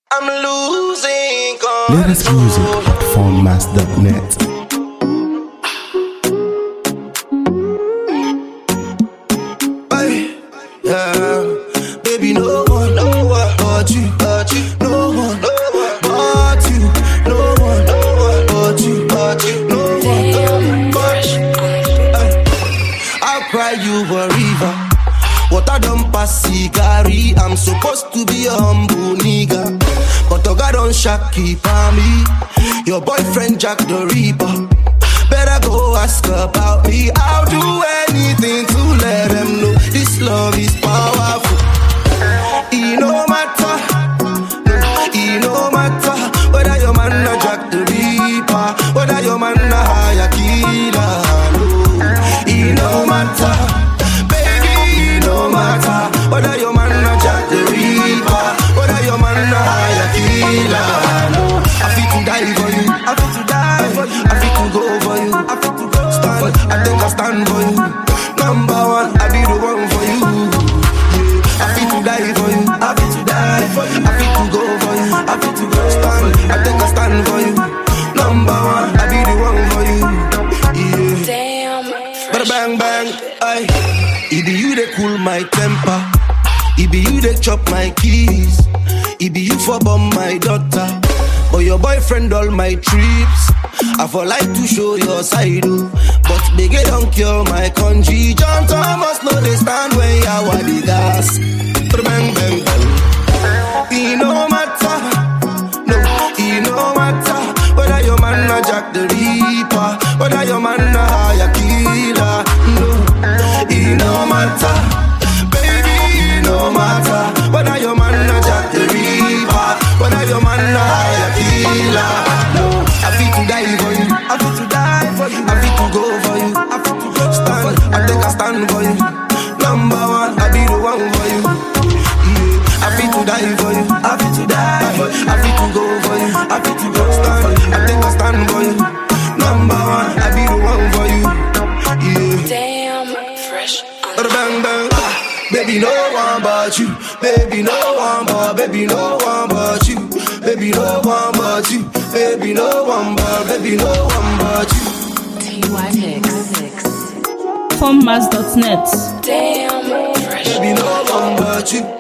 I'm losing control. Latest music at foundmass.net. Baby, no one but you, no one but you, no one but you, no one but you. I'll cry you a river. Water don't pass cigari. I'm supposed to be a humble nigga, but Oga don't shaki for me. Your boyfriend Jack the Ripper. Better go ask about me. I'll do anything to let them know this love is powerful. It no matter, it no matter whether your man a Jack the Ripper, whether your man a higher killer. No, it no matter, baby, it no matter whether your man a Jack the Ripper, whether your man a higher killer. No, I feel to die for you, I feel to die for you, I feel to go for you, I feel to go stand, I think I stand for you. Number one, I be the one for you. Yeah, I feel to die for you, I feel to die for you, I feel to go for you, I feel to go stand, I think I stand for you. Number one, I be the one for you. Yeah. Damn. But bang bang, aye. It be you that cool my temper. It be you that chop my keys. It be you for bomb my daughter. But your boyfriend all my trips. I for like to show your side, oh. But biggie don't cure my country. John Thomas no they stand when you are the gas. But bang bang bang. It no matter, no, it no matter whether your man a Jack the Ripper, whether your man a higher killer. No, it no matter, baby, it no matter whether your man a Jack the Ripper, whether your man a higher killer. No, I feel to die for you, I feel to die for you, I feel to go for you, I feel to go stand, I think I stand for you. Number one, I be the one for you. Yeah, I feel to die for you, I feel to die for you, I feel to go for you, I feel to go stand, I think I stand for you. Number one, I be the one for you. Yeah. Damn. Fresh. Bang bang, baby no one but you, baby no one but, baby no one but you, baby no one but you, baby no one but, baby no one but you. TY Hicks. foundmass.net. Damn. Fresh. Baby no one but you.